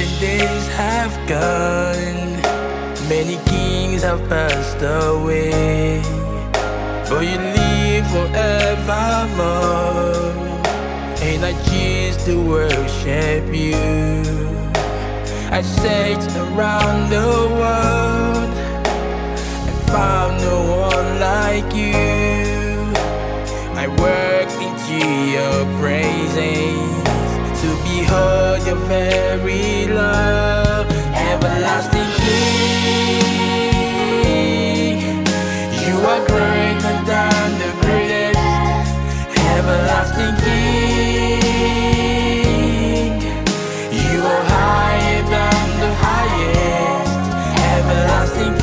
and days have gone, many kings have passed away, but you live forevermore, and I choose to worship you. I searched around the world and found no one like you. I work into your praises to behold your very love, everlasting King. You are greater than the greatest, everlasting King. You are higher than the highest, everlasting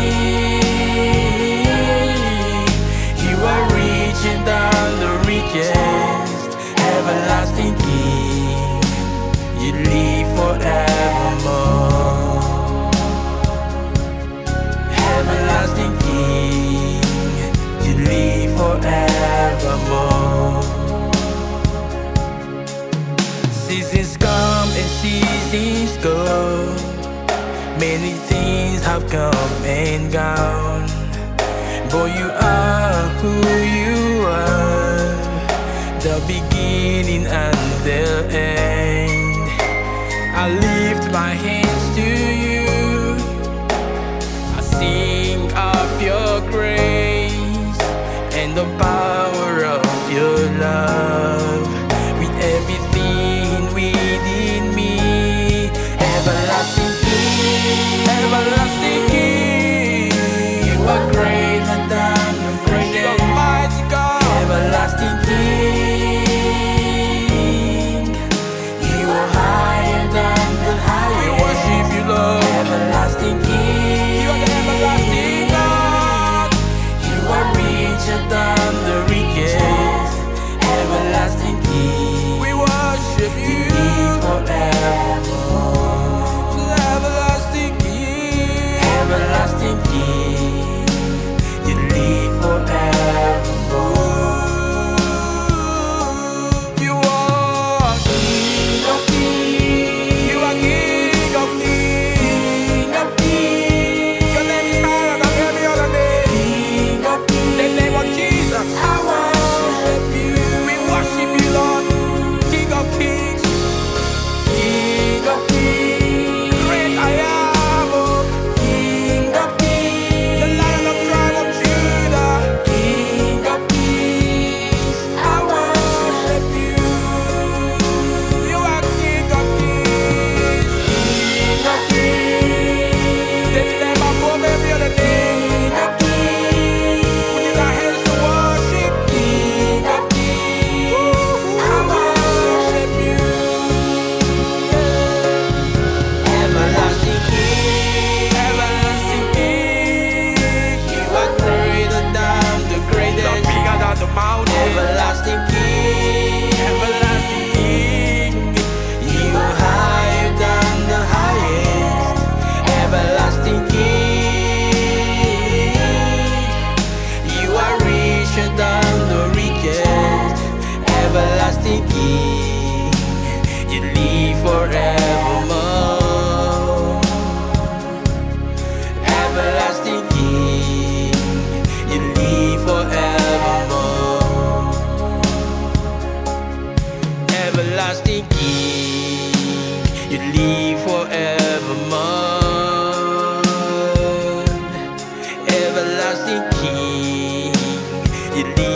King. You are richer than the richest, everlasting King. You live forevermore, everlasting King. You live forevermore. Seasons come and seasons go, many things have come and gone, but you are who you are, the beginning and the end. I lift my hands to you, I sing of your grace and the power of your love, with everything within me, everlasting King, everlasting King. You are greater than the greatest, mighty God, everlasting King. You are higher than the highest. We worship you, Lord, everlasting King. You are the everlasting God. You are richer than the richest, everlasting King. We worship you, forevermore, everlasting King, everlasting King. You live forevermore. You are King of kings. You are King of kings. King of kings. Your name is higher than any other name. King of kings. The name of Jesus. I worship you. We worship you, Lord. King of kings. King of kings. Great I am. Oh. King of kings. The Lion of tribe of Judah. King of kings. I worship you. You are King of kings. King of kings. The name above every other name. King of kings. We lift our hands to worship. King of kings. I worship you. Everlasting King, everlasting King. You are greater than the greatest, bigger than the mountain, everlasting King, everlasting King. You are higher than the highest, everlasting King. You are richer than the richest, everlasting King. You live forevermore, everlasting King. You live forevermore, everlasting King. You live forevermore, everlasting King. You live